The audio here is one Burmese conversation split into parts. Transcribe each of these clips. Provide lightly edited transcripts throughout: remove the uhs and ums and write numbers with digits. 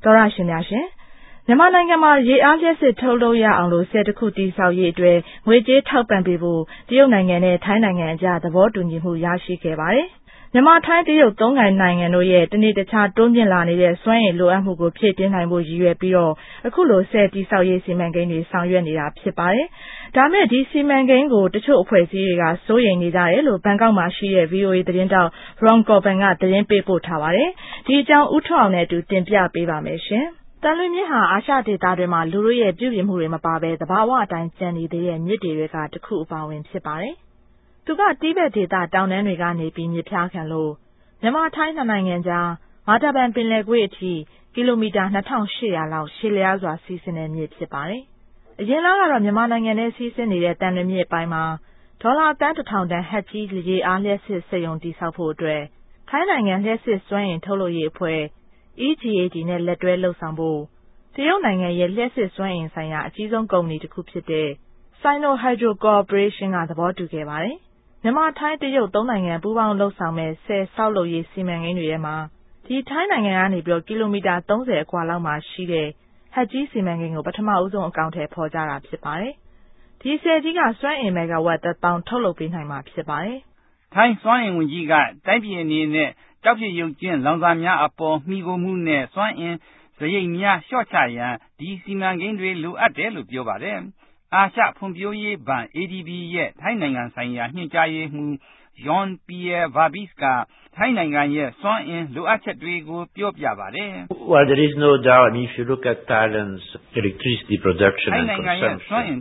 သောရရှင်များရှင်မြန်မာနိုင်ငံမှာရေအားလျှပ်စစ်ထုတ်လုပ်ရအောင်လို့ဆယ်တခုတည်ဆောက်ရေးအတွက်ငွေကြေးထောက်ပံ့ပေးဖို့တရုတ်နိုင်ငံနဲ့ထိုင်းနိုင်ငံအကြားသဘောတူညီမှုရရှိခဲ့ပါတယ်။မြန်မာထိုင်းတရုတ်သုံးနိုင်ငံတို့ရဲ့တနေ့တခြားတိုးမြင့်လာနေတဲ့စွမ်းအင်လိုအပ်မှုကိုဖြည့်တင်းနိုင်ဖို့ရည်ရွယ်ပြီးတော့အခုလိုဆယ်တည်ဆောက်ရေးစီမံကိန်းတွေဆောင်ရွက်နေတာဖြစ်ပါတယ်။ဒါမဲ့ဒီစီမံကိန်းကိုတချို့အဖွဲ့အစည်းတွေကစိုးရိမ်နေကြတယ်လို့ဘန်ကောက်မှာရှိတဲ့ VOA သတင်းတောက် Ron Corbin ကသတင်းပေးပို့ထားပါတယ်။ဒီအကြောင်းဦးထွန်းအောင်နဲ့အတူတင်ပြပေးပါမယ်ရှင်။တန်လွင်မြစ်ဟာအာရှဒေသတွင်မှာလူတို့ရဲ့ပြုပြင်မှုတွေမပါဘဲသဘာဝအတိုင်းကျန်နေသေးတဲ့မြစ်တွေကတစ်ခုအပါအဝင်ဖြစ်ပါတယ်။သူကတိဘက်ဒေသတောင်တန်းတွေကနေပြီးမြစ်ဖျားခံလို့မြန်မာထိုင်းနိုင်ငံကြားမာတာဘန်ပင်လယ်ကွေ့အထိကီလိုမီတာ2800လောက်ရှည်လျားစွာစီးဆင်းတဲ့မြစ်ဖြစ်ပါတယ်။အရင်လကတော့မြန်မာနိုင်ငံထဲစီးဆင်းနေတဲ့တန်လွင်မြစ်ပိုင်းမှာဒေါ်လာတန်း1000တန်ဟက်ကြီးရေအားလျှပ်စစ်စက်ရုံတည်ဆောက်ဖို့အတွက်ထိုင်းနိုင်ငံလျှပ်စစ်စွမ်းအင်ထုတ်လုပ်ရေးအဖွဲ့EGAT နဲ့လက်တွဲလှုပ်ဆောင်ဖို့တရုတ်နိုင်ငံရဲ့လျှပ်စစ်စွမ်းအင်ဆိုင်ရာအကြီးဆုံးကုမ္ပဏီတစ်ခုဖြစ်တဲ့ Sino Hydro Corporation ကသဘောတူခဲ့ပါတယ်။မြန်မာထိုင်းတရုတ်သုံးနိုင်ငံပူးပေါင်းလှုပ်ဆောင်မဲ့ဆယ်ဆောက်လုပ်ရေးစီမံကိန်းတွေထဲမှာဒီထိုင်းနိုင်ငံကနေပြီးကီလိုမီတာ30အကွာလောက်မှာရှိတဲ့ဟက်ကြီးစီမံကိန်းကိုပထမဦးဆုံးအကောင့်ထဲပေါ်ကြတာဖြစ်ပါတယ်။ဒီဆယ်ကြီးကစွမ်းအင်မဂါဝတ်1000ထုတ်လုပ်ပေးနိုင်မှာဖြစ်ပါတယ်။ထိုင်းစွမ်းအင်ဝန်ကြီးကတိုင်းပြည်အနေနဲ့ကျောက်ဖြစ်ရုပ်ကျင်းလောင်စာများအပေါ်မှီခိုမှုနဲ့စွမ်းအင်စရိတ်များလျှော့ချရန်ဒီစီမံကိန်းတွေလိုအပ်တယ်လို့ပြောပါတယ်။အာရှဖွံ့ဖြိုးရေးဘဏ် ADB ရဲ့ထိုင်းနိုင်ငံဆိုင်ရာညွှန်ကြားရေးမှူး John Pierre Verbis ကထိုင်းနိုင်ငံရဲ့စွမ်းအင်လိုအပ်ချက်တွေကိုပြောပြပါတယ်။ Well, there is no doubt if you look at Thailand's electricity production and consumption,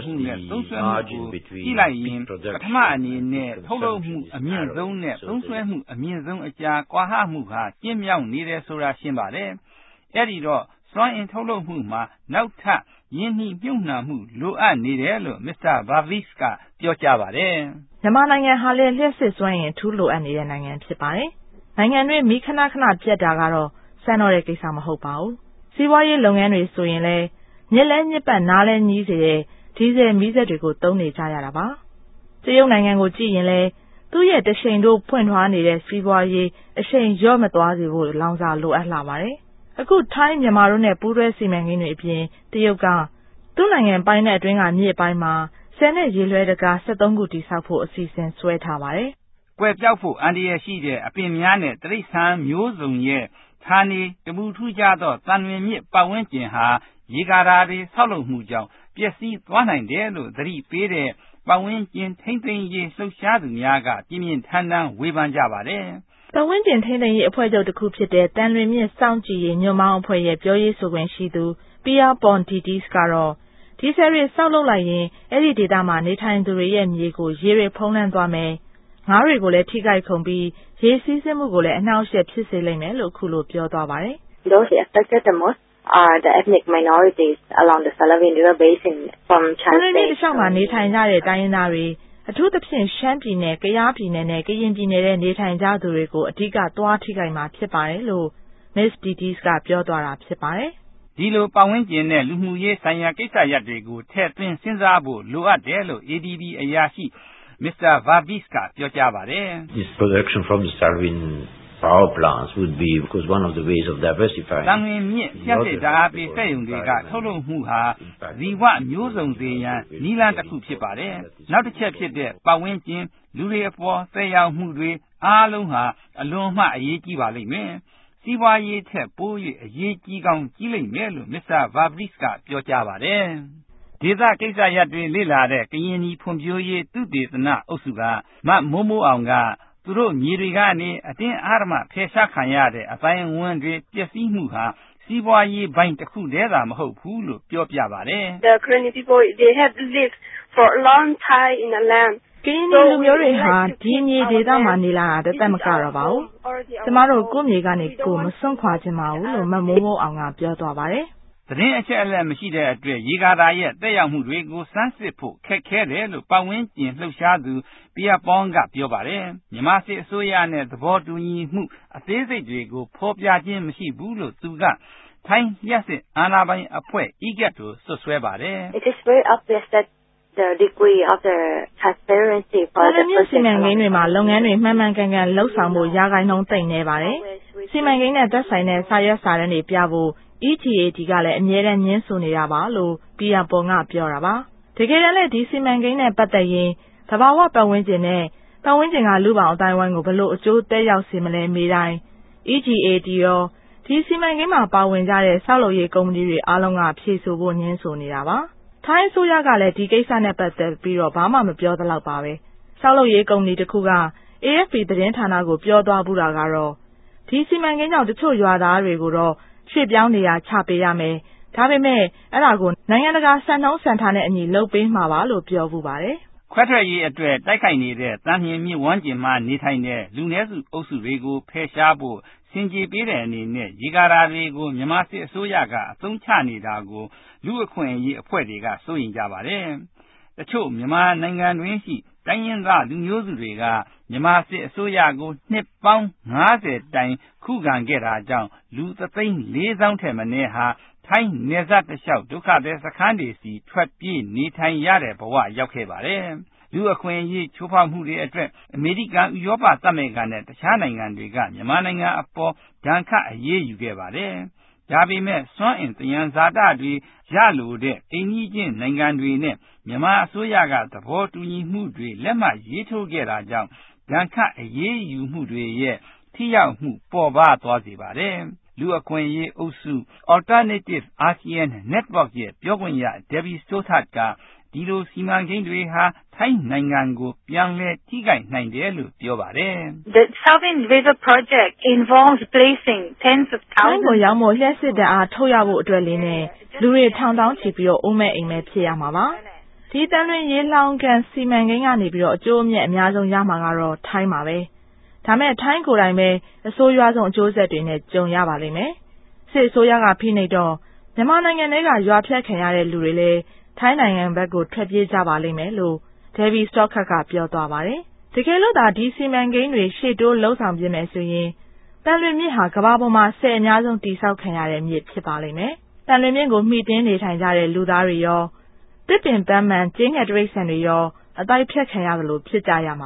firstly, the margin between ပထမအနေနဲ့ထုတ်လုပ်မှုအမြင့်ဆုံးနဲ့သုံးစွဲမှုအမြင့်ဆုံးအကြားကွာဟမှုဟာကျဉ်းမြောင်းနေတယ်ဆိုတာရှင်းပါတယ်။အဲဒီတော့စွမ်းအင်ထုတ်လုပ်မှုမှာနောက်ထပ်ရင်းနှီးမြှုပ်နှံမှုလိုအပ်နေတယ်လို့ Mr. Verbis ကပြောကြားပါတယ်။မြန်မာနိုင်ငံဟာလည်းလျှပ်စစ်စွမ်းအင်အထူးလိုအပ်နေတဲ့နိုင်ငံဖြစ်ပါတယ်။နိုင်ငံတွင်းမီးခဏခဏပြတ်တာကတော့စမ်းတော့တဲ့ကိစ္စမဟုတ်ပါဘူး။စီးပွားရေးလုပ်ငန်းတွေဆိုရင်လည်းမြစ်လဲမြစ်ပတ်နားလဲညီးစေတဲ့ဒီဇယ်မီးစက်တွေကိုသုံးနေကြရတာပါ။တရုတ်နိုင်ငံကိုကြည့်ရင်လည်းသူ့ရဲ့တရှိန်တို့ဖွင့်ထွားနေတဲ့စီးပွားရေးအရှိန်လျော့မသွားစေဖို့လောင်စာလိုအပ်လာပါတယ်။အခုထိုင်းမြန်မာတို့နဲ့ပူးတွဲစီမံကိန်းတွေအပြင်တရုတ်ကသူ့နိုင်ငံပိုင်းနဲ့အတွင်းကမြစ်ပိုင်းမှာဆယ်နဲ့ရေလွှဲတကား73ခုတည်ဆောက်ဖို့အစီအစဉ်ဆွဲထားပါတယ်။ကွယ်ပြောက်ဖို့အန္တရာယ်ရှိတဲ့အပင်များနဲ့တိရစ္ဆာန်မျိုးစုံရဲ့ဌာနေတမူထူးခြားသောသံလွင်မြစ်ပတ်ဝန်းကျင်ဟာရေကာတာတွေဆောက်လုပ်မှုကြောင့်ပျက်စီးသွားနိုင်တယ်လို့သတိပေးတဲ့ပတ်ဝန်းကျင်ထိန်းသိမ်းရေးလှုပ်ရှားသူများကပြင်းပြင်းထန်ထန်ဝေဖန်ကြပါတယ်။ပတ်ဝန်းကျင်ထိန်းသိမ်းရေးအဖွဲ့ချုပ်တစ်ခုဖြစ်တဲ့တန်လွင်မြစ်စောင့်ကြည့်ရေးညွှန်ပေါင်းအဖွဲ့ရဲ့ပြောရေးဆိုခွင့်ရှိသူ Pierre Pontitis ကတော့ဒီဆယ်ရီဆောက်လုပ်လိုက်ရင်အဲ့ဒီဒေသမှာနေထိုင်သူတွေရဲ့မြေကိုရေတွေဖုံးလွှမ်းသွားမယ်။ငါးတွေကိုလည်းထိခိုက်ခုန်ပြီးရေစီးဆင်းမှုကိုလည်းအနှောင့်အယှက်ဖြစ်စေလိမ့်မယ်လို့ခုလိုပြောသွားပါတယ်။ Those affected the most are the ethnic minorities along the Salween River Basin from Chan State. ဒီရှောက်မှာနေထိုင်ကြတဲ့တိုင်းရင်းသားတွေအထူးသဖြင့်ရှမ်းပြည်နယ်၊ကယားပြည်နယ်နဲ့ကရင်ပြည်နယ်ရဲ့နေထိုင်ကြသူတွေကိုအဓိကသွားထိခိုက်မှာဖြစ်ပါတယ်လို့ Ms. Ditis ကပြောသွားတာဖြစ်ပါတယ်။ဒီလိုပတ်ဝန်းကျင်နဲ့လူမှုရေးဆိုင်ရာကိစ္စရပ်တွေကိုထည့်သွင်းစဉ်းစားဖို့လိုအပ်တယ်လို့ ADB အရာရှိ Mr. Verbis ကပြောကြားပါတယ်။ This production from the Salween power plants would be because one of the ways of diversifying တန်လွင်မြစ်လျှပ်စစ်ဓာတ်အားပေးစက်ရုံတွေကထုတ်လုပ်မှုဟာဇီဝမျိုးစုံစေရန်နည်းလမ်းတစ်ခုဖြစ်ပါတယ်။နောက်တစ်ချက်ဖြစ်တဲ့ပတ်ဝန်းကျင်လူတွေအပေါ်သက်ရောက်မှုတွေအားလုံးဟာအလွန်မှအရေးကြီးပါလိမ့်မယ်။စီးပွားရေးထက်ပို၍အရေးကြီးကောင်းကြီးလိမ့်မယ်လို့ Mr. Verbis ကပြောကြားပါတယ်။ဒေသကိစ္စရပ်တွေလေ့လာတဲ့ကရင်ပြည်ဖွံ့ဖြိုးရေးသုတေသနအုပ်စုကမမိုးမိုးအောင်ကသူတို့မြေတွေကနေအတင်းအဓမ္မဖယ်ရှားခံရတဲ့အတိုင်းအဝန်တွေပျက်စီးမှုဟာစီးပွားရေးပိုင်းတစ်ခုတည်းသာမဟုတ်ဘူးလို့ပြောပြပါတယ်။ The Karenni people they have lived for a long time in the land. ကရင်လူမျိုးတွေဟာဒီမြေဒေသမှာနေလာတာတက်မကတော့ပါဘူး။ကျမတို့ကိုယ့်မြေကနေကိုယ်မစွန့်ခွာခြင်းပါဘူးလို့မမိုးမိုးအောင်ကပြောသွားပါတယ်။သတင်းအချက်အလက်မရှိတဲ့အတွက်ရေကာတာရဲ့တက်ရောက်မှုတွေကိုစမ်းစစ်ဖို့ခက်ခဲတယ်လို့ပတ်ဝန်းကျင်လှုပ်ရှားသူPierre Pon ကပြောပါတယ်။မြန်မာစစ်အစိုးရနဲ့သဘောတူညီမှုအသေးစိတ်တွေကိုဖော်ပြခြင်းမရှိဘူးလို့သူကထိုင်းလျှပ်စစ်အာဏာပိုင်အဖွဲ့ EGAT ကိုဆွဆွဲပါတယ်။ It is very obvious that the degree of the transparency for the project စီမံကိန်းတွေမှာလုပ်ငန်းတွေမှန်မှန်ကန်ကန်လှုပ်ဆောင်ဖို့ရာခိုင်နှုန်းသိမ့်နေပါတယ်။စီမံကိန်းနဲ့သက်ဆိုင်တဲ့စာရွက်စာတမ်းတွေပြဖို့ EGAT ကလည်းအမြဲတမ်းညှင်းဆိုနေတာပါလို့ပြည်ရပေါ်ကပြောတာပါ။တကယ်တမ်းလည်းဒီစီမံကိန်းနဲ့ပတ်သက်ရင်သဘာဝပတ်ဝန်းကျင်နဲ့ပတ်ဝန်းကျင်ကလူပေါင်းအတိုင်းဝိုင်းကိုဘလို့အကျိုးသက်ရောက်စေမလဲမေးတိုင်း EGAT ရောဒီစီမံကိန်းမှာပါဝင်ကြတဲ့ဆောက်လုပ်ရေးကုမ္ပဏီတွေအားလုံးကဖြေဆိုဖို့ညှင်းဆိုနေတာပါ။ထိုင်းအစိုးရကလည်းဒီကိစ္စနဲ့ပတ်သက်ပြီးတော့ဘာမှမပြောသလောက်ပါပဲ။ဆောက်လုပ်ရေးကုမ္ပဏီတစ်ခုက AFP သတင်းဌာနကိုပြောသွားဘူးတာကတော့ဒီစီမံကိန်းကြောင့်တချို့ရွာသားတွေကိုတော့ရွှေ့ပြောင်းနေရာချပေးရမယ်။ဒါပေမဲ့အဲ့ဒါကိုနိုင်ငံတကာစံနှုန်းစံထားနဲ့အညီလုပ်ပေးမှာပါလို့ပြောဘူးပါတယ်။ခွဲထွက်ရေးအတွက်တိုက်ခိုက်နေတဲ့တန်မြင့်မြင့်ဝန်းကျင်မှာနေထိုင်တဲ့လူနည်းစုအုပ်စုတွေကိုဖယ်ရှားဖို့စင်ကြေပေးတဲ့အနေနဲ့ရေကာတာတွေကိုမြန်မာစစ်အစိုးရကအသုံးချနေတာကိုလူအခွင့်အရေးအဖွဲ့တွေကစိုးရိမ်ကြပါတယ်။တချို့မြန်မာနိုင်ငံတွင်းရှိတိုင်းရင်းသားလူမျိုးစုတွေကမြန်မာစစ်အစိုးရကိုနှစ်ပေါင်း50တိုင်ခုခံခဲ့တာကြောင့်လူ3,400,000 ထက်မနည်းဟာထိုင်းနယ်စပ်တစ်လျှောက်ဒုက္ခသည်စခန်းတွေစီထွက်ပြေးနေထိုင်ရတဲ့ဘဝရောက်ခဲ့ပါတယ်။လူအခွင့်အရေးချိုးဖောက်မှုတွေအတွက်အမေရိကန်ဥရောပသမဂ္ဂနဲ့တခြားနိုင်ငံတွေကမြန်မာနိုင်ငံအပေါ်ဒဏ်ခတ်အရေးယူခဲ့ပါတယ်။ဒါပေမဲ့စွမ်းအင်သယံဇာတတွေရလိုတဲ့အိမ်နီးချင်းနိုင်ငံတွေနဲ့မြန်မာအစိုးရကသဘောတူညီမှုတွေလက်မှတ်ရေးထိုးခဲ့တာကြောင့်ဒဏ်ခတ်အရေးယူမှုတွေရဲ့ထိရောက်မှုပေါ်ပါသွားစေပါတယ်။လူအခွင့်အရေးအုပ်စု Alternative ASEAN Network ရဲ့ပြောခွင့်ရ Debbie Stothard ကဒီလိုစီမံကိန်းတွေဟာထိုင်းနိုင်ငံကိုပြန်လည်ထိခိုက်နိုင်တယ်လို့ပြောပါတယ်။ The Southern River Project involves placing tens of thousands ကိုရောက်မို့လျှက်စစ်တပ်အားထုတ်ရဖို့အတွက်လေးနဲ့လူတွေထောင်တောင်းချီပြီးတော့အိုးမဲ့အိမ်မဲ့ဖြစ်ရမှာပါ။ဒီတန်လွင်ရေလောင်ကန်စီမံကိန်းကနေပြီးတော့အကျိုးအမြတ်အများဆုံးရမှာကတော့ထိုင်းပါပဲ။ဒါမဲ့ထိုင်းကိုယ်တိုင်ပဲအဆိုးရွားဆုံးအကျိုးဆက်တွေနဲ့ကြုံရပါလိမ့်မယ်။စစ်အစိုးရကဖိနှိပ်တော့မြန်မာနိုင်ငံထဲကရွာဖြတ်ခံရတဲ့လူတွေလည်းထိုင်းနိုင်ငံဘက်ကိုထွက်ပြေးကြပါလိမ့်မယ်လို့ Debbie Stothard ကပြောသွားပါတယ်။တကယ်လို့သာဒီစီမံကိန်းတွေရှေ့တိုးလှုပ်ဆောင်ပြမယ်ဆိုရင်တန်လွင်မြစ်ဟာကမ္ဘာပေါ်မှာဆယ်အများဆုံးတိစောက်ခံရတဲ့မြစ်ဖြစ်ပါလိမ့်မယ်။တန်လွင်မြစ်ကိုမှီတင်းနေထိုင်ကြတဲ့လူသားတွေရောတစ်ပင်ပန်းမှန်ကျင်းငယ်တရိတ်ဆန်တွေရောအတိုက်ဖြတ်ခံရသလိုဖြစ်ကြရမှာ